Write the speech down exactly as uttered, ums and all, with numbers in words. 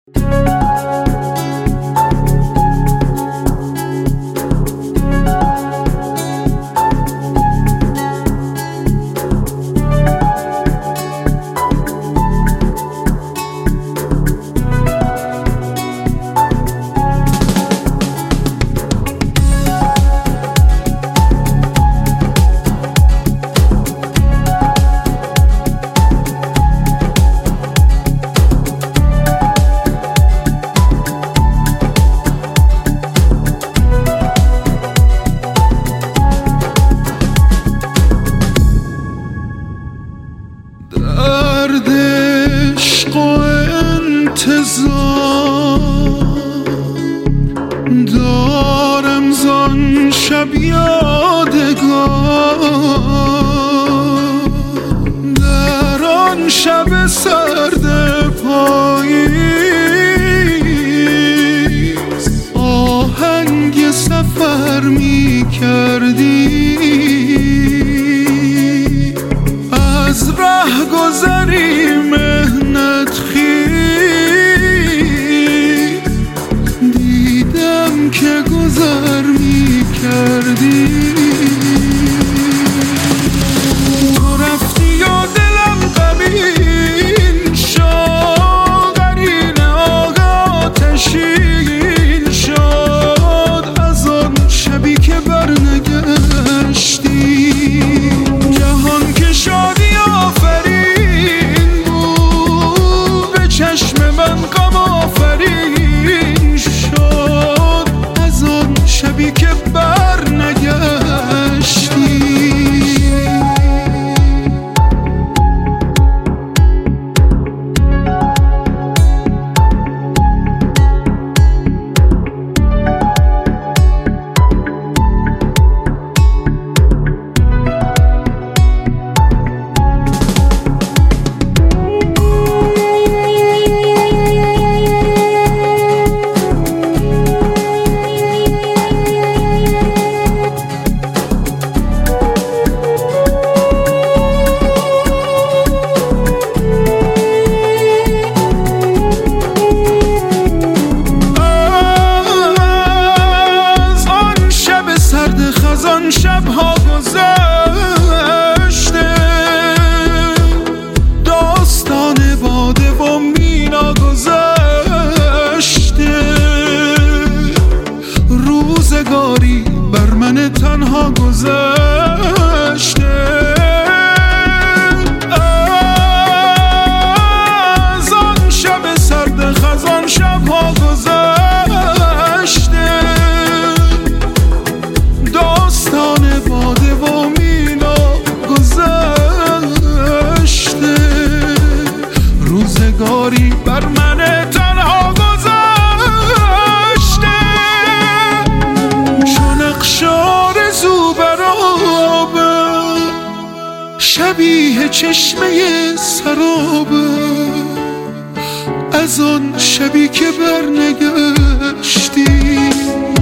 درد عشق و انتظار دارم زان شب یادگار، در آن شب سرد پاییز آهنگ سفر می کردی، از ره گذری مهنت خیز دیدم که گذر می کردی. تو رفتی و دلم غمین شد، قرین آه آتشین شد، از آن شبی که برنگشتی. جهان که شادی آفرین بود، به چشم من غم آفرین شد، از آن شبی که برنگشتی. آن شبها گذشته، داستان باده و مینا گذشته، روزگاری بر من تنها گذشته. از آن شب سرد خزان شبها گذشته، داستان باده و مینا گذشته، روزگاری بر من تنها گذشته. چون اقشار زوبرابه، شبیه چشمه سرابه، از آن شبی که برنگشتی.